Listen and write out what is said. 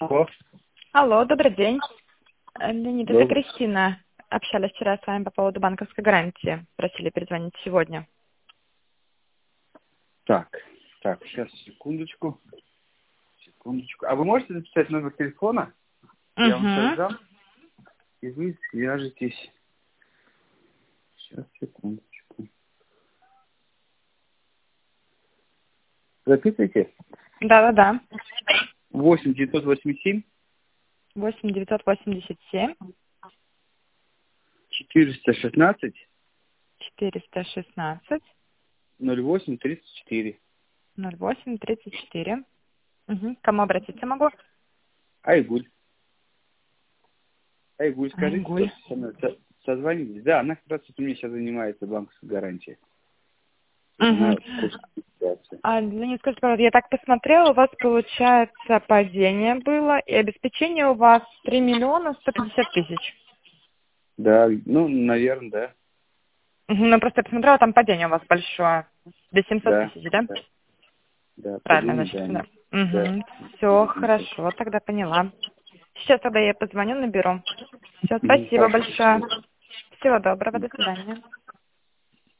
Алло. Алло, добрый день. Леонид, это Добрый. Кристина. Общались вчера с вами по поводу банковской гарантии. Просили перезвонить сегодня. Так, сейчас, секундочку. А вы можете записать номер телефона? Я вам сейчас Угу. дам, и вы свяжетесь. Сейчас, секундочку. Записывайте. Да-да-да. 8 987 8 987 416 416 08 34. 08 34. Угу. Кому обратиться могу? Айгуль, скажите, Айгуль. что со мной созвонились. Да, она как раз у меня сейчас занимается банковской гарантией. Она Угу. в курсе ситуации. Леонид, скажите, пожалуйста, я так посмотрела, у вас, получается, падение было, и обеспечение у вас 3 миллиона 150 тысяч. Да, ну, наверное, да. Ну, просто я посмотрела, там падение у вас большое. До 700 Да, тысяч, да? да, Правильно, падение, значит, да. да. Да. Угу. Все хорошо, тогда поняла. Сейчас тогда я позвоню, наберу. Все, спасибо Хорошо. большое. Всего доброго, до свидания.